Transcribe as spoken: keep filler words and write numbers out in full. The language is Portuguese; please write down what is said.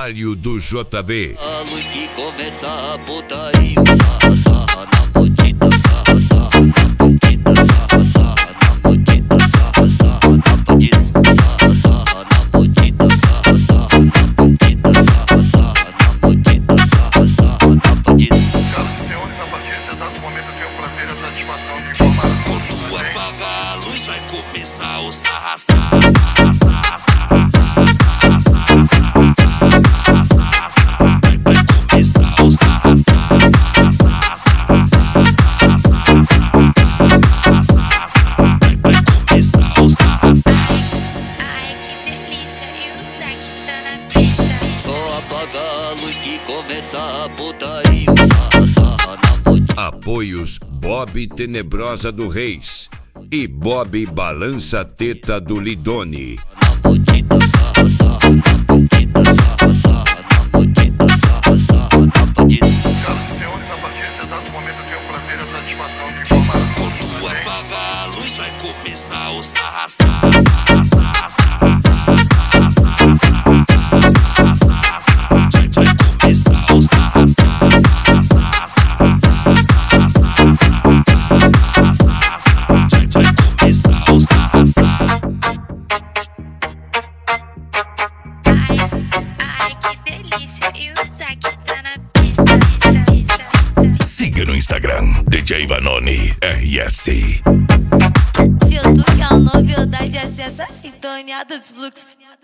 trabalho do J V. A luz que começa a putaria, sarra, sarra na mordida, sarra, sarra na mordida, sarra, sarra na mordida, sarra, sarra na mordida, sarra, sarra na mordida, sarra, sarra na mordida, sarra, sarra na mordida, sarra, sarra na mordida. Senhoras e senhores, a partir desse exato momento eu tenho o prazer e a satisfação de informar. Quando apagar a luz vai começar o sarra, sarra, sarra, sarra, sarra, sarra, sarra, sarra, sarra, sarra, sarra, sarra. Vai começar o sarra, sarra, sarra, sarra, sarra, sarra, sarra, sarra, sarra, sarra, sarra. Vai começar o sarra, sarra. Ai, que delícia, e o Zack tá na pista. Só apagar a luz que começa a putaria, sarra, sarra na mordida. Apoios Bob Tenebrosa do Reis e Bob Balança Teta do Lidone. Na mordida, sarra, sarra na mordida, sarra, sarra na mordida, sarra, sarra na mordida. Senhoras e senhores, a partir desse exato momento eu tenho o prazer e a satisfação de informar. Quando apagar a luz vai começar o sarra, sarra, sarra, sarra, sarra, sarra, sarra, sarra, sarra, sarra, sarra, sarra. Vai começar o sarra, sarra, sarra, sarra, sarra, sarra, sarra, sarra, sarra, sarra, sarra, sarra. Vai começar o sarra, sarra. Ai, ai, que delícia, e o Zack tá na pista, pista, pista, pista. Siga no Instagram, D J Vanoni R S. Se eu tocar novidade, acessa a sintonia dos fluxos.